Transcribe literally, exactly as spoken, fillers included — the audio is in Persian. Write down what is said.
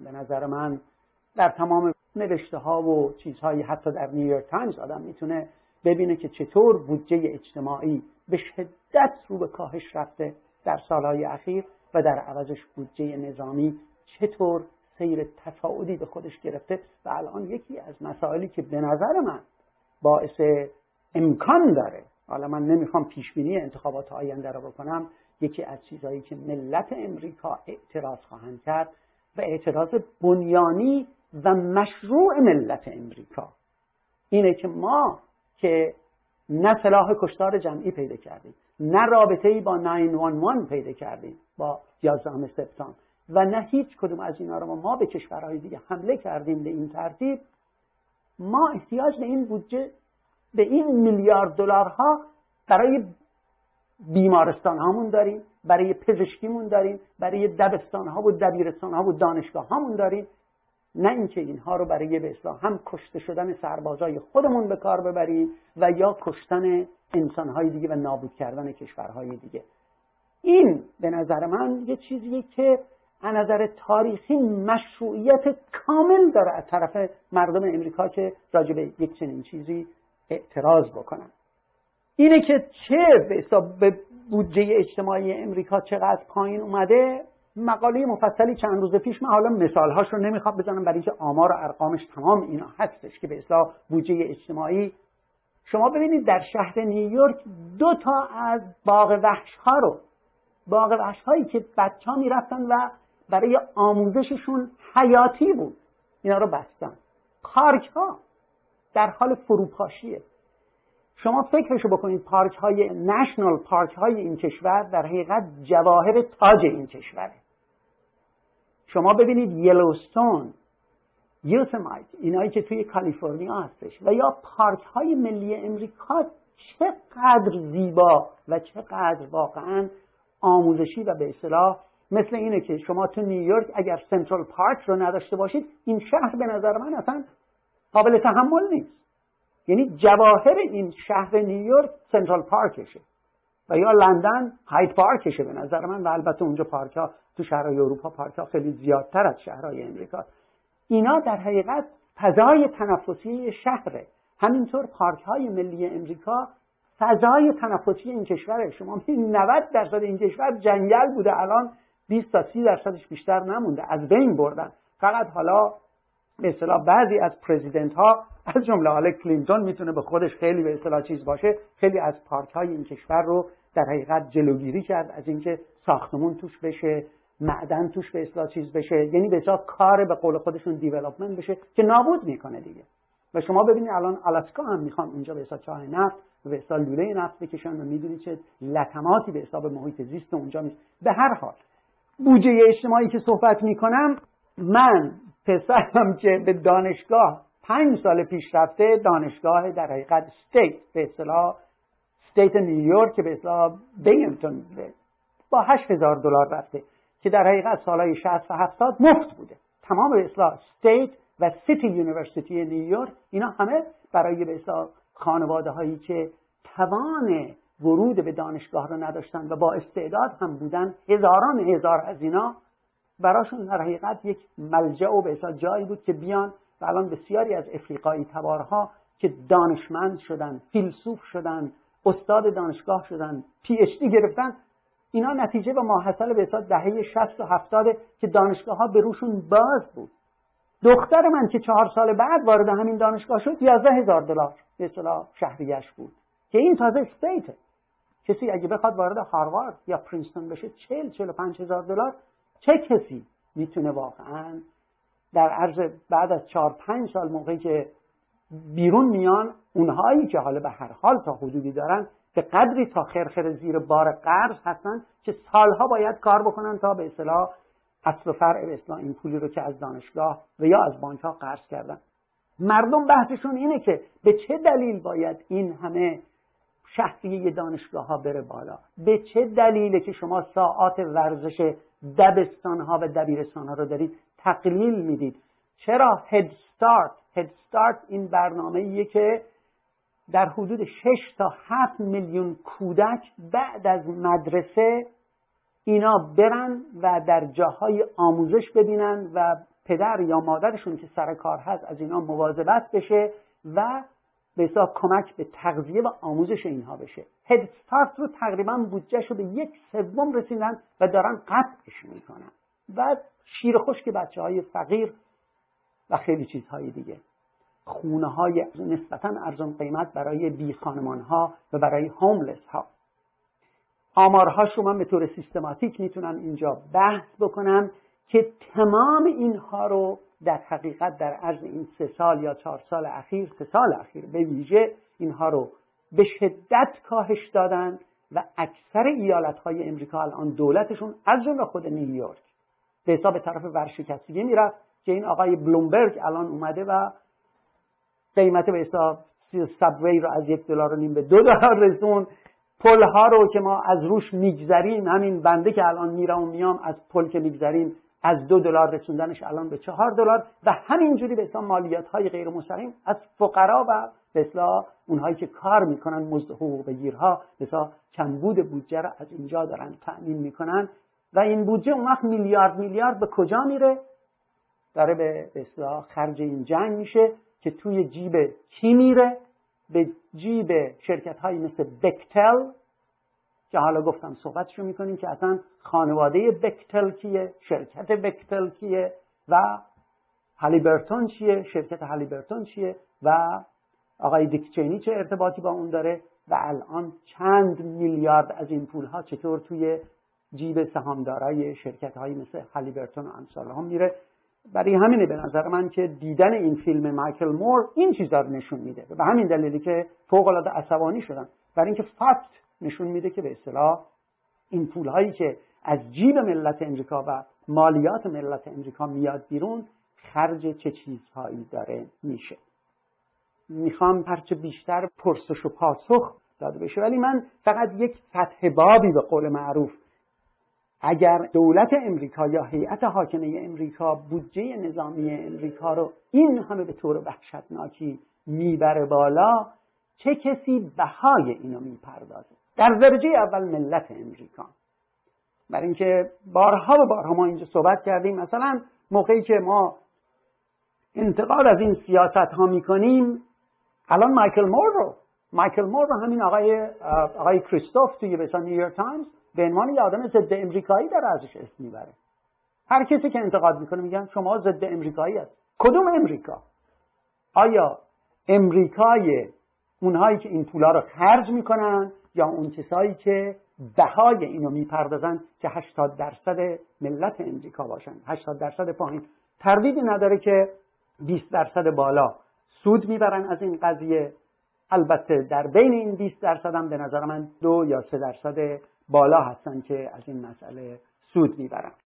به نظر من در تمام نوشته ها و چیزهایی، حتی در نیویورک تایمز آدم میتونه ببینه که چطور بودجه اجتماعی به شدت رو به کاهش رفته در سالهای اخیر و در عوضش بودجه نظامی چطور سیر تصاعدی به خودش گرفته و الان یکی از مسائلی که به نظر من باعث امکان داره، حالا من نمیخوام پیش بینی انتخابات آینده رو بکنم، یکی از چیزهایی که ملت امریکا اعتراض خواهند کرد و اعتراض بنیانی و مشروع ملت امریکا اینه که ما که نه سلاح کشتار جمعی پیدا کردیم، نه رابطه‌ای با نه یک یک پیدا کردیم با یازدهم سپتامبر و نه هیچ کدوم از اینا رو ما به کشورهای دیگه حمله کردیم به این ترتیب، ما احتیاج به این بودجه، به این میلیارد دلارها برای بیمارستان هامون داریم، برای پزشکیمون داریم، برای دبستان ها و دبیرستان ها و دانشگاه هامون داریم، نه اینکه اینها رو برای به اصطلاح هم کشته شدن سربازای خودمون به کار ببریم و یا کشتن انسانهای دیگه و نابود کردن کشورهای دیگه. این به نظر من یه چیزیه که از نظر تاریخی مشروعیت کامل داره از طرف مردم امریکا که راجع به یک چنین چیزی اعتراض بکنن. اینه که چه به حساب به بودجه اجتماعی امریکا چقدر پایین اومده، مقاله مفصلی چند روز پیش، من حالا مثالهاش رو نمیخوام بزنم برای اینکه آمار و ارقامش تمام اینا هستش که به اصطلاح بودجه اجتماعی، شما ببینید در شهر نیویورک دو تا از باغ وحش ها رو، باغ وحش هایی که بچه‌ها میرفتن و برای آموزششون حیاتی بود، اینا رو بستن. پارک ها در حال فروپاشیه. شما فکرشو بکنید، پارک های نشنال، پارک های این کشور در حقیقت جواهر تاج این کشوره. شما ببینید یلوستون، یوسمایت، اینایی که توی کالیفرنیا هستش و یا پارک های ملی امریکا چقدر زیبا و چقدر واقعا آموزشی و به اصطلاح مثل اینه که شما تو نیویورک اگر سنترال پارک رو نداشته باشید، این شهر به نظر من اصلا قابل تحمل نیست. یعنی جواهر این شهر نیویورک سنترال پارکشه و یا لندن هاید پارکشه به نظر من، و البته اونجا پارک ها تو شهرهای اروپا پارک ها خیلی زیادتر از شهرهای امریکا. اینا در حقیقت فضای تنفسی شهره. همینطور پارک های ملی امریکا فضای تنفسی این کشوره. شما می‌بینید نود درصد این کشور جنگل بوده، الان بیست تا سی درصدش بیشتر نمونده، از بین بردن. فقط حالا به اصطلاح بعضی از پرزیدنت ها از جمله حالا کلینتون میتونه به خودش خیلی به اصطلاح چیز باشه، خیلی از پارک های این کشور رو در حقیقت جلوگیری کرد از اینکه ساختمون توش بشه، معدن توش به اصطلاح چیز بشه، یعنی به اصطلاح کار به قول خودشون دیولپمنت بشه که نابود میکنه دیگه. و شما ببینید الان آلاسکا هم میخوان اونجا به اصطلاح چاه نفت و به اصطلاح لوله نفت بکشن و میدونید چه لطماتی به اصطلاح محیط زیست اونجا میشه. به هر حال بودجه اجتماعی که صحبت میکنم، من پسرم که به دانشگاه پنج سال پیش رفته، دانشگاه در حقیقت استیت به اصطلاح استیت نیویورک که به اصطلاح بینگتون با هشت هزار دلار رفته که در حقیقت سالهای شصت و هفتاد مفت بوده. تمام به اصطلاح استیت و سیتی یونیورسیتی نیویورک اینا همه برای به اصطلاح خانواده هایی که توان ورود به دانشگاه رو نداشتن و با استعداد هم بودن، هزاران هزار از اینا براشون در حقیقت یک ملجأ و به اصطلاح جایی بود که بیان و الان بسیاری از افریقایی تبارها که دانشمند شدن، فیلسوف شدن، استاد دانشگاه شدن، پی اچ دی گرفتن، اینا نتیجه و ماحصل به اصطلاح دهه شصت و هفتاد که دانشگاه ها به روشون باز بود. دختر من که چهار سال بعد وارد همین دانشگاه شد، یازده هزار دلار به اصطلاح شهریه‌اش بود که این تازه استیته. کسی اگه بخواد وارد هاروارد یا پرینستون بشه چهل چهل و پنج هزار دلار. چه کسی میتونه واقعا در عرض بعد از چهار پنج سال موقعی که بیرون میان، اونهایی که حالا به هر حال تا حدودی دارن به قدری تا خرخر زیر بار قرض هستن که سالها باید کار بکنن تا به اصطلاح اصل و فرع به اصطلاح این پولی رو که از دانشگاه و یا از بانک ها قرض کردن. مردم بحثشون اینه که به چه دلیل باید این همه شهریه دانشگاه ها بره بالا؟ به چه دلیله که شما ساعات ورزش دبستان ها و دبیرستان ها رو دارید تقلیل میدید؟ چرا هد استارت هد استارت این برنامه‌ایه که در حدود شش تا هفت میلیون کودک بعد از مدرسه اینا برن و در جاهای آموزش ببینن و پدر یا مادرشون که سر کار هست از اینا مواظبت بشه و به حساب کمک به تغذیه و آموزش اینها بشه. هد استارت رو تقریبا بودجهش رو به یک سوم رسیدن و دارن قطعش میکنن و شیر خشک بچه های فقیر و خیلی چیزهای دیگه. خونه های نسبتاً ارزان قیمت برای بی خانمان ها و برای هوملس ها. آمارهاش رو من به طور سیستماتیک میتونم اینجا بحث بکنم که تمام اینها رو در حقیقت در عرض این سه سال یا چهار سال اخیر، سه سال اخیر به ویژه اینها رو به شدت کاهش دادن و اکثر ایالت‌های امریکا الان دولتشون از جمله خود نیویورک به حساب طرف ورشکستگی میرفت که این آقای بلومبرگ الان اومده و قیمت به حساب سابوی رو از یک دلار و نیم به دو دلار رسون. پل ها رو که ما از روش میگذریم، همین بنده که الان میرم و میام از پل که میگذریم از دو دلار رسوندنش الان به چهار دلار و همینجوری به حساب مالیات های غیر مستقیم از فقرا و به حساب اونهایی که کار میکنن مزد حقوق بگیرها به حساب کمبود بودجه رو از اینجا دارن تأمین میکنن و این بودجه اون وقت میلیارد میلیارد به کجا میره؟ داره به حساب خرج این جنگ میشه که توی جیب کی میره؟ به جیب شرکت هایی مثل بکتل که حالا گفتم صحبتشو میکنیم که اصلا خانواده بکتل کیه، شرکت بکتل کیه و هالیبرتون چیه، شرکت هالیبرتون چیه و آقای دیک چینی چه ارتباطی با اون داره و الان چند میلیارد از این پول ها چطور توی جیب سهامدارای شرکت هایی مثل هالیبرتون و امثال هم میره. برای همینه به نظر من که دیدن این فیلم مایکل مور این چیزا رو نشون میده و به همین دلیلی که فوق العاده عصبانی شدم، برای اینکه فکت نشون میده که به اصطلاح این پول هایی که از جیب ملت امریکا و مالیات ملت امریکا میاد بیرون خرج چه چیزهایی داره میشه. میخوام هرچه بیشتر پرسش و پاسخ داده بشه، ولی من فقط یک فتح بابی به قول معروف، اگر دولت امریکا یا هیئت حاکمه امریکا بودجه نظامی امریکا رو این همه به طور وحشتناکی میبره بالا، چه کسی بهای اینو میپردازه؟ در درجه اول ملت امریکا. برای اینکه بارها و بارها ما اینجا صحبت کردیم، مثلا موقعی که ما انتقاد از این سیاست ها میکنیم، الان مایکل مور رو مایکل مور رو همین آقای آقای کریستوف توی مثلا نیویورک تایمز به عنوان یه آدم ضد امریکایی داره ازش اسم میبره. هر کسی که انتقاد میکنه میگن شما ضد امریکایی هست. کدوم امریکا؟ آیا امریکای اونهایی که این پولا رو خرج میکنن یا اون کسایی که بهای اینو میپردازن که هشتاد درصد ملت امریکا باشن؟ هشتاد درصد پایین تردیدی نداره که بیست درصد بالا سود میبرن از این قضیه. البته در بین این بیست درصد هم به نظر من دو یا سه درصد بالا هستن که از این مسئله سود میبرن.